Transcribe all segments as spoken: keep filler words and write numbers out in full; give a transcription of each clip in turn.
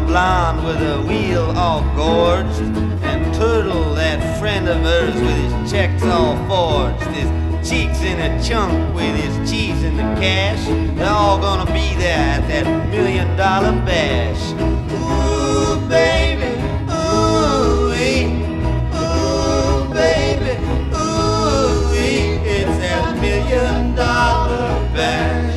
blonde with a wheel all gorged, and Turtle, that friend of hers with his checks all forged, his cheeks in a chunk with his cheese in the cash. They're all gonna be there at that million dollar bash. Ooh, baby, ooh-wee, ooh, baby, ooh-wee, it's that million dollar bash.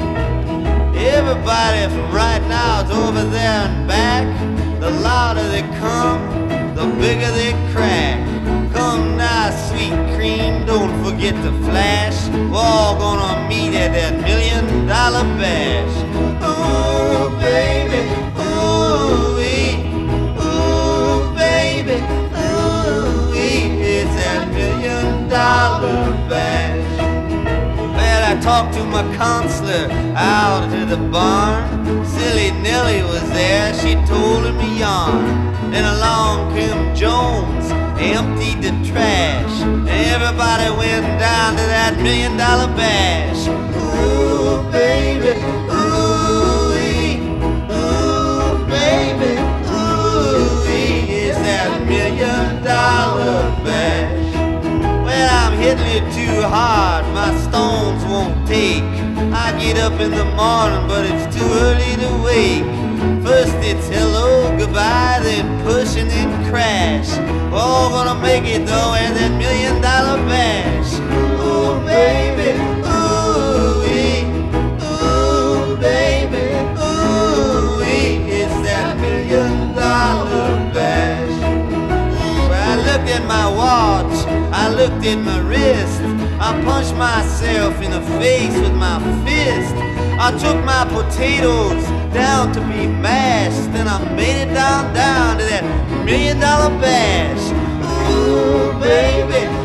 Everybody from right now is over there and back. The louder they come, the bigger they crack. Come now, sweet cream, don't forget to flash. We're all gonna meet at that million dollar bash. Ooh, baby, ooh-wee, ooh, baby, ooh-wee, it's that million dollar bash. Well, I talked to my counselor out to the barn. Silly Nellie was there, she told him a yarn. Then along came Jones, emptied the trash. Everybody went down to that million dollar bash. Ooh, baby, ooh-wee, ooh, baby, ooh-wee, it's that million dollar bash. Well, I'm hitting it too hard, my stones won't take. I get up in the morning, but it's too early to wake. First it's hello, goodbye, then push and then crash. We're all gonna make it though at that million dollar bash. Ooh, baby, ooh-wee, ooh, baby, ooh-wee, it's that million dollar bash. Well, I looked at my watch, I looked at my wrist. I punched myself in the face with my fist. I took my potatoes down to be mashed, then I made it down, down to that million dollar bash. Ooh, baby,